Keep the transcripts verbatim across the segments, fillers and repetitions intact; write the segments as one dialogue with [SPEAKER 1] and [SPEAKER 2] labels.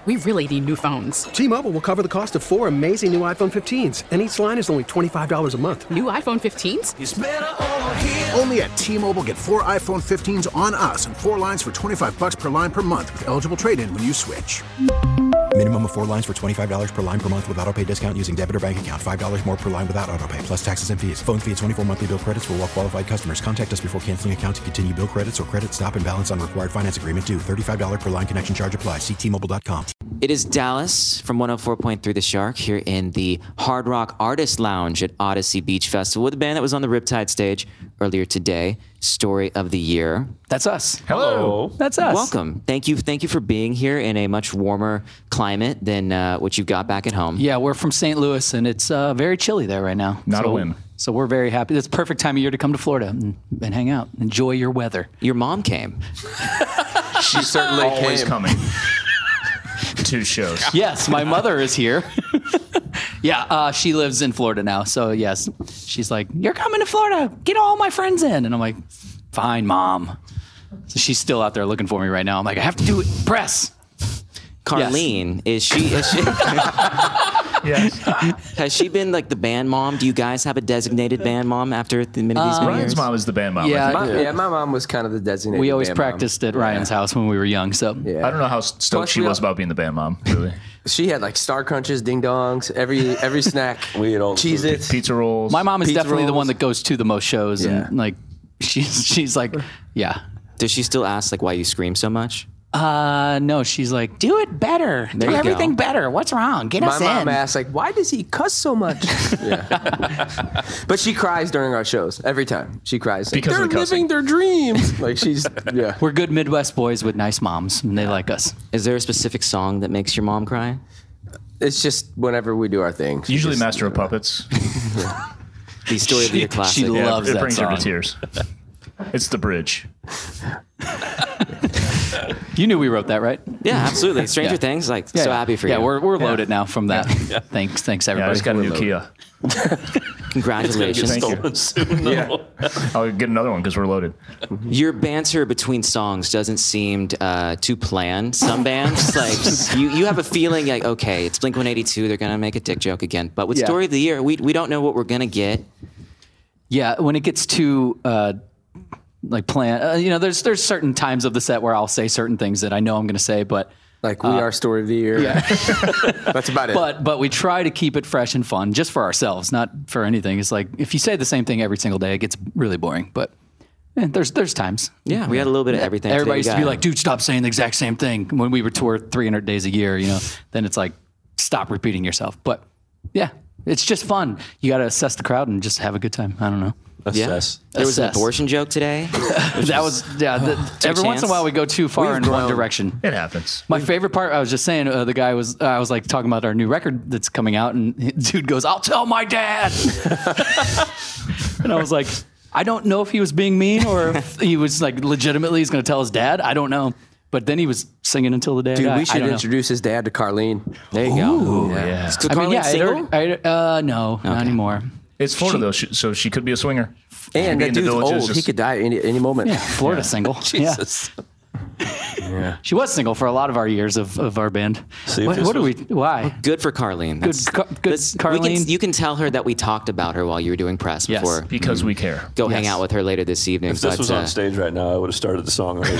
[SPEAKER 1] we really need new phones.
[SPEAKER 2] T-Mobile will cover the cost of four amazing new iPhone fifteens, and each line is only twenty-five dollars a month.
[SPEAKER 1] New iPhone fifteens?
[SPEAKER 3] It's better over here.
[SPEAKER 4] Only at T-Mobile, get four iPhone fifteens on us and four lines for twenty-five dollars per line per month with eligible trade-in when you switch.
[SPEAKER 5] Minimum of four lines for twenty-five dollars per line per month with autopay discount using debit or bank account. five dollars more per line without autopay, plus taxes and fees. Phone fee at twenty-four monthly bill credits for well-qualified customers. Contact us before canceling account to continue bill credits or credit stop and balance on required finance agreement due. thirty-five dollars per line connection charge applies. See T Mobile dot com.
[SPEAKER 6] It is Dallas from one oh four point three The Shark here in the Hard Rock Artist Lounge at Odyssey Beach Festival with a band that was on the Riptide stage earlier today. Story of the Year.
[SPEAKER 7] That's us.
[SPEAKER 8] Hello.
[SPEAKER 7] That's us.
[SPEAKER 6] Welcome. Thank you. Thank you for being here in a much warmer climate than uh, what you've got back at home.
[SPEAKER 7] Yeah, we're from Saint Louis, and it's uh, very chilly there right now.
[SPEAKER 8] Not
[SPEAKER 7] so,
[SPEAKER 8] a win.
[SPEAKER 7] So we're very happy. It's the perfect time of year to come to Florida and, and hang out. Enjoy your weather.
[SPEAKER 6] Your mom came.
[SPEAKER 9] She certainly
[SPEAKER 8] Always
[SPEAKER 9] came.
[SPEAKER 8] coming. Two shows.
[SPEAKER 7] Yes, my mother is here. yeah, uh, she lives in Florida now. So, yes, she's like, you're coming to Florida. Get all my friends in. And I'm like, fine, Mom. So she's still out there looking for me right now. I'm like, I have to do it. Press.
[SPEAKER 6] Carlene, yes. is she? Is she
[SPEAKER 8] Yes.
[SPEAKER 6] Has she been like the band mom? Do you guys have a designated band mom after the many of these
[SPEAKER 7] Uh,
[SPEAKER 6] many
[SPEAKER 8] Ryan's
[SPEAKER 6] years?
[SPEAKER 8] mom is the band mom.
[SPEAKER 7] Yeah,
[SPEAKER 8] I think.
[SPEAKER 9] My, yeah, my mom was kind of the designated.
[SPEAKER 7] We always
[SPEAKER 9] band
[SPEAKER 7] practiced
[SPEAKER 9] mom.
[SPEAKER 7] at Ryan's
[SPEAKER 9] Yeah.
[SPEAKER 7] house when we were young. So,
[SPEAKER 9] Yeah.
[SPEAKER 8] I don't know how stoked
[SPEAKER 9] Plus,
[SPEAKER 8] she
[SPEAKER 9] we
[SPEAKER 8] was
[SPEAKER 9] all-
[SPEAKER 8] about being the band mom, really.
[SPEAKER 9] She had like Star Crunches, Ding Dongs, every every snack.
[SPEAKER 10] We ate all the
[SPEAKER 9] Cheez
[SPEAKER 10] food.
[SPEAKER 9] Its.
[SPEAKER 8] Pizza rolls.
[SPEAKER 7] my mom is
[SPEAKER 9] Pizza
[SPEAKER 7] definitely the
[SPEAKER 9] rolls.
[SPEAKER 7] one that goes to the most shows.
[SPEAKER 9] Yeah.
[SPEAKER 7] And, like, she's, she's like, yeah.
[SPEAKER 6] Does she still ask like why you scream so much?
[SPEAKER 7] Uh, no, she's like, do it better.
[SPEAKER 6] There
[SPEAKER 7] do
[SPEAKER 6] you
[SPEAKER 7] everything
[SPEAKER 6] go.
[SPEAKER 7] better. What's wrong? Get
[SPEAKER 9] My
[SPEAKER 7] us
[SPEAKER 9] mom
[SPEAKER 7] in.
[SPEAKER 9] asked like, why does he cuss so much? yeah. But she cries during our shows every time. She cries like,
[SPEAKER 8] Because of
[SPEAKER 9] they're
[SPEAKER 8] the cussing.
[SPEAKER 9] living their dreams. Like she's yeah.
[SPEAKER 7] We're good Midwest boys with nice moms, and they like us.
[SPEAKER 6] Is there a specific song that makes your mom cry?
[SPEAKER 9] It's just whenever we do our thing. she
[SPEAKER 8] Usually
[SPEAKER 9] just-
[SPEAKER 8] Master of Puppets.
[SPEAKER 6] The Story of the Year
[SPEAKER 7] She-
[SPEAKER 6] classic.
[SPEAKER 7] she
[SPEAKER 8] Yeah,
[SPEAKER 7] loves
[SPEAKER 8] it
[SPEAKER 7] that
[SPEAKER 8] brings her
[SPEAKER 7] song.
[SPEAKER 8] to tears. It's the bridge.
[SPEAKER 7] You knew we wrote that, right?
[SPEAKER 6] Yeah, absolutely. Stranger
[SPEAKER 7] Yeah.
[SPEAKER 6] Things. Like
[SPEAKER 7] Yeah,
[SPEAKER 6] so
[SPEAKER 7] yeah.
[SPEAKER 6] happy for
[SPEAKER 7] yeah,
[SPEAKER 6] you.
[SPEAKER 7] we're we're loaded now from that. Thanks, thanks
[SPEAKER 8] Yeah, I
[SPEAKER 7] everybody.
[SPEAKER 8] just got a new
[SPEAKER 9] loaded.
[SPEAKER 8] Kia.
[SPEAKER 6] Congratulations.
[SPEAKER 8] Thank you.
[SPEAKER 10] Stolen soon, though.
[SPEAKER 9] Yeah.
[SPEAKER 8] I'll get another one because we're loaded.
[SPEAKER 6] Your banter between songs doesn't seem uh, too planned. Some bands, like you, you have a feeling like, okay, it's Blink one eighty-two. They're gonna make a dick joke again. But with
[SPEAKER 9] Yeah.
[SPEAKER 6] Story of the Year, we we don't know what we're gonna get.
[SPEAKER 7] Yeah, when it gets to uh, like plan, uh, you know, there's there's certain times of the set where I'll say certain things that I know I'm going to say, but
[SPEAKER 9] Like we are story of the year.
[SPEAKER 7] yeah.
[SPEAKER 9] That's about it.
[SPEAKER 7] but but we try to keep it fresh and fun, just for ourselves, not for anything. It's like if you say the same thing every single day, it gets really boring. But eh, there's there's times.
[SPEAKER 6] Yeah, we had a little bit of everything.
[SPEAKER 7] Everybody used
[SPEAKER 6] today.
[SPEAKER 7] to be
[SPEAKER 6] We got-
[SPEAKER 7] like, dude, stop saying the exact same thing. When we were tour three hundred days a year, you know, then it's like, stop repeating yourself. But yeah, it's just fun. You got to assess the crowd and just have a good time. I don't know.
[SPEAKER 6] yeah.
[SPEAKER 10] Assess.
[SPEAKER 6] There was an
[SPEAKER 7] Assess.
[SPEAKER 6] abortion joke today.
[SPEAKER 7] That was, yeah, the, every once in a
[SPEAKER 6] chance.
[SPEAKER 7] while we go too far
[SPEAKER 9] We've
[SPEAKER 7] in one
[SPEAKER 9] grown.
[SPEAKER 7] direction.
[SPEAKER 8] It happens.
[SPEAKER 7] My favorite part, I was just saying, uh, the guy was, uh, I was like talking about our new record that's coming out, and dude goes, I'll tell my dad. And I was like, I don't know if he was being mean or if he was like legitimately he's going to tell his dad. I don't know. But then he was singing until the day
[SPEAKER 9] Dude,
[SPEAKER 7] I died.
[SPEAKER 9] we
[SPEAKER 7] I
[SPEAKER 9] should
[SPEAKER 7] don't know.
[SPEAKER 9] introduce his dad to Carlene.
[SPEAKER 6] There you go.
[SPEAKER 8] Yeah.
[SPEAKER 6] So
[SPEAKER 7] I mean,
[SPEAKER 6] Carlene
[SPEAKER 7] yeah, it
[SPEAKER 6] single?
[SPEAKER 7] already- I, uh, no, not anymore.
[SPEAKER 8] It's Florida, though, she, so she could be a swinger.
[SPEAKER 9] And
[SPEAKER 8] Be
[SPEAKER 9] that
[SPEAKER 8] in the
[SPEAKER 9] dude's
[SPEAKER 8] villages,
[SPEAKER 9] old. He
[SPEAKER 8] just-
[SPEAKER 9] could die any any moment.
[SPEAKER 7] Yeah, Florida single.
[SPEAKER 9] Jesus.
[SPEAKER 7] Yeah. She was single for a lot of our years of, of our band.
[SPEAKER 10] See if
[SPEAKER 7] What,
[SPEAKER 10] this
[SPEAKER 7] what are we?
[SPEAKER 10] was-
[SPEAKER 7] Why?
[SPEAKER 6] Good for Carlene. That's-
[SPEAKER 7] Ca- good
[SPEAKER 6] that's- we
[SPEAKER 7] Carlene.
[SPEAKER 6] can, you can tell her that we talked about her while you were doing press
[SPEAKER 7] Yes.
[SPEAKER 6] before.
[SPEAKER 8] Because we care.
[SPEAKER 6] Go hang
[SPEAKER 7] Yes.
[SPEAKER 6] out with her later this evening.
[SPEAKER 10] If this
[SPEAKER 6] but,
[SPEAKER 10] was
[SPEAKER 6] uh,
[SPEAKER 10] on stage right now, I would have started the song already.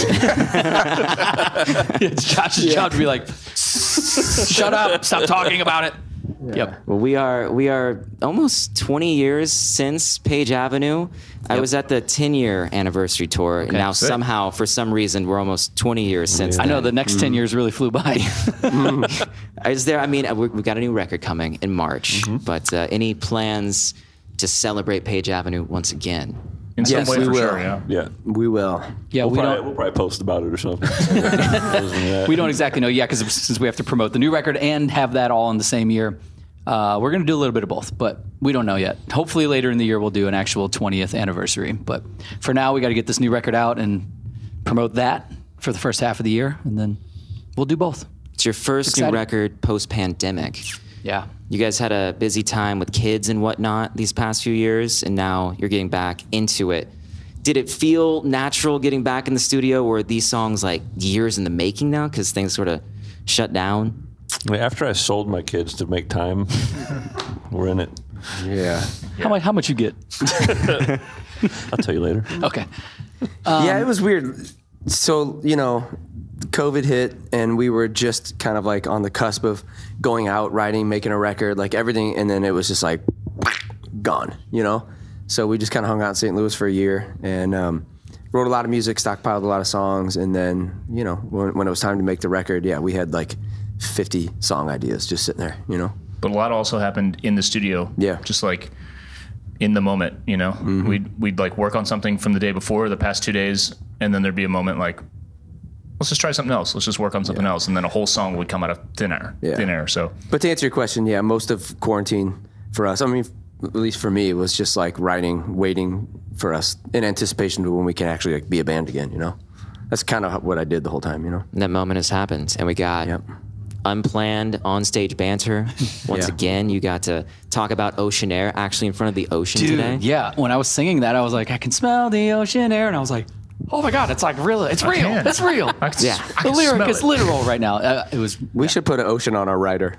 [SPEAKER 7] It's Josh's job to be like, shut up, stop talking about it. Yep.
[SPEAKER 6] Well, we are we are almost twenty years since Page Avenue. I was at the ten-year anniversary tour, and now
[SPEAKER 8] sick.
[SPEAKER 6] somehow, for some reason, we're almost twenty years since.
[SPEAKER 7] I know
[SPEAKER 6] then.
[SPEAKER 7] the next ten years really flew by.
[SPEAKER 6] Is there? I mean, we- we've got a new record coming in March, but uh, any plans to celebrate Page Avenue once again?
[SPEAKER 8] In
[SPEAKER 9] Yes,
[SPEAKER 8] some way,
[SPEAKER 9] we
[SPEAKER 8] for
[SPEAKER 9] will.
[SPEAKER 8] sure, yeah.
[SPEAKER 10] Yeah.
[SPEAKER 9] We will.
[SPEAKER 7] Yeah,
[SPEAKER 10] We'll,
[SPEAKER 7] we
[SPEAKER 10] probably,
[SPEAKER 7] don't.
[SPEAKER 10] we'll probably post about it or something.
[SPEAKER 7] We don't exactly know yet because since we have to promote the new record and have that all in the same year, uh, we're going to do a little bit of both, but we don't know yet. Hopefully later in the year we'll do an actual twentieth anniversary. But for now, we got to get this new record out and promote that for the first half of the year, and then we'll do both.
[SPEAKER 6] It's your first new
[SPEAKER 7] exciting.
[SPEAKER 6] record post-pandemic.
[SPEAKER 7] Yeah.
[SPEAKER 6] You guys had a busy time with kids and whatnot these past few years, and now you're getting back into it. Did it feel natural getting back in the studio, or are these songs like years in the making now because things sort of shut down?
[SPEAKER 10] I mean, after I sold my kids to make time, we're in it.
[SPEAKER 9] Yeah.
[SPEAKER 7] How much? How much you get?
[SPEAKER 10] I'll tell you later.
[SPEAKER 7] Okay.
[SPEAKER 9] yeah, it was weird. So, you know, COVID hit and we were just kind of like on the cusp of going out, writing, making a record, like everything. And then it was just like gone, you know? So we just kind of hung out in Saint Louis for a year and um, wrote a lot of music, stockpiled a lot of songs. And then, you know, when, when it was time to make the record, yeah, we had like fifty song ideas just sitting there, you know?
[SPEAKER 8] But a lot also happened in the studio.
[SPEAKER 9] Yeah.
[SPEAKER 8] Just like in the moment, you know? Mm-hmm. We'd, we'd like work on something from the day before, the past two days, and then there'd be a moment like, let's just try something else. Let's just work on something
[SPEAKER 9] yeah.
[SPEAKER 8] else. And then a whole song would come out of thin air. Yeah. Thin air, so.
[SPEAKER 9] But to answer your question, yeah, most of quarantine for us, I mean, at least for me, it was just like writing, waiting for us in anticipation to when we can actually like be a band again, you know? That's kind of what I did the whole time, you know?
[SPEAKER 6] And that moment has happened, and we got
[SPEAKER 9] yep.
[SPEAKER 6] unplanned on-stage banter. Once
[SPEAKER 9] yeah.
[SPEAKER 6] again, you got to talk about ocean air actually in front of the ocean
[SPEAKER 7] Dude,
[SPEAKER 6] today.
[SPEAKER 7] Yeah, when I was singing that, I was like, I can smell the ocean air, and I was like, oh my God, it's like real. It's real.
[SPEAKER 8] can.
[SPEAKER 7] It's real.
[SPEAKER 8] I can,
[SPEAKER 6] Yeah.
[SPEAKER 8] I
[SPEAKER 7] The
[SPEAKER 8] can
[SPEAKER 7] lyric
[SPEAKER 8] smell
[SPEAKER 7] is
[SPEAKER 8] it.
[SPEAKER 7] literal right now. Uh, it was.
[SPEAKER 9] We
[SPEAKER 7] yeah.
[SPEAKER 9] should put an ocean on our rider.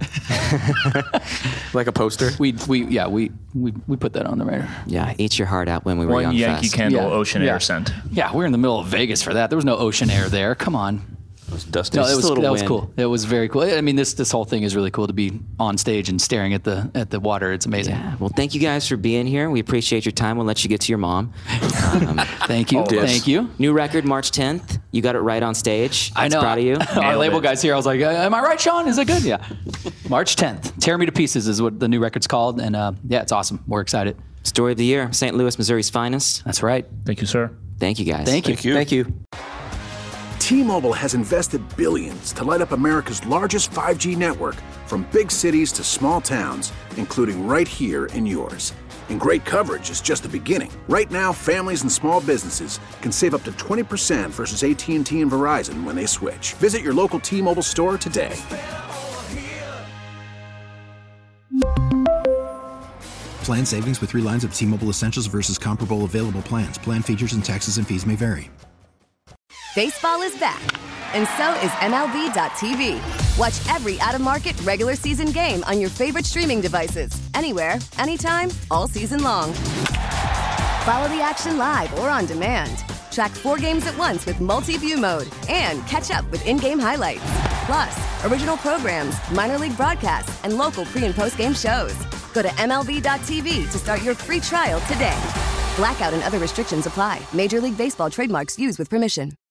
[SPEAKER 9] Like a poster.
[SPEAKER 7] We we yeah we we we put that on the radar.
[SPEAKER 6] Yeah, eat your heart out when we were
[SPEAKER 8] One
[SPEAKER 6] young
[SPEAKER 8] Yankee
[SPEAKER 6] Fest.
[SPEAKER 8] Candle
[SPEAKER 7] Yeah.
[SPEAKER 8] ocean
[SPEAKER 7] Yeah.
[SPEAKER 8] air scent.
[SPEAKER 7] Yeah, we were in the middle of Vegas for that. There was no ocean air there. Come on.
[SPEAKER 10] It was dusty.
[SPEAKER 7] No,
[SPEAKER 6] Just
[SPEAKER 7] it
[SPEAKER 6] a
[SPEAKER 7] was
[SPEAKER 6] little
[SPEAKER 7] that was
[SPEAKER 6] wind.
[SPEAKER 7] cool. It was very cool. I mean, this this whole thing is really cool to be on stage and staring at the at the water. It's amazing.
[SPEAKER 6] Yeah. Well, thank you guys for being here. We appreciate your time. We'll let you get to your mom. Um,
[SPEAKER 7] Thank you.
[SPEAKER 8] All of us.
[SPEAKER 7] Thank you.
[SPEAKER 6] new record March tenth. You got it right on stage.
[SPEAKER 7] I
[SPEAKER 6] That's
[SPEAKER 7] know.
[SPEAKER 6] Proud of you.
[SPEAKER 7] Our
[SPEAKER 8] Nailed
[SPEAKER 7] label
[SPEAKER 8] it.
[SPEAKER 7] guys here. I was like, uh, "Am I right, Sean? Is it good?" Yeah. March tenth. Tear Me to Pieces is what the new record's called, and uh, yeah, it's awesome. We're excited.
[SPEAKER 6] Story of the year. Saint Louis, Missouri's finest.
[SPEAKER 7] That's right.
[SPEAKER 8] Thank you, sir.
[SPEAKER 6] Thank you guys.
[SPEAKER 7] Thank you.
[SPEAKER 10] Thank you.
[SPEAKER 9] Thank you.
[SPEAKER 4] T-Mobile has invested billions to light up America's largest five G network, from big cities to small towns, including right here in yours. And great coverage is just the beginning. Right now, families and small businesses can save up to twenty percent versus A T and T and Verizon when they switch. Visit your local T-Mobile store today.
[SPEAKER 5] Plan savings with three lines of T-Mobile Essentials versus comparable available plans. Plan features and taxes and fees may vary.
[SPEAKER 3] Baseball is back, and so is M L B dot T V. Watch every out-of-market regular season game on your favorite streaming devices, anywhere, anytime, all season long. Follow the action live or on demand. Track four games at once with multi-view mode and catch up with in-game highlights. Plus, original programs, minor league broadcasts, and local pre- and post-game shows. Go to M L B dot T V to start your free trial today. Blackout and other restrictions apply. Major League Baseball trademarks used with permission.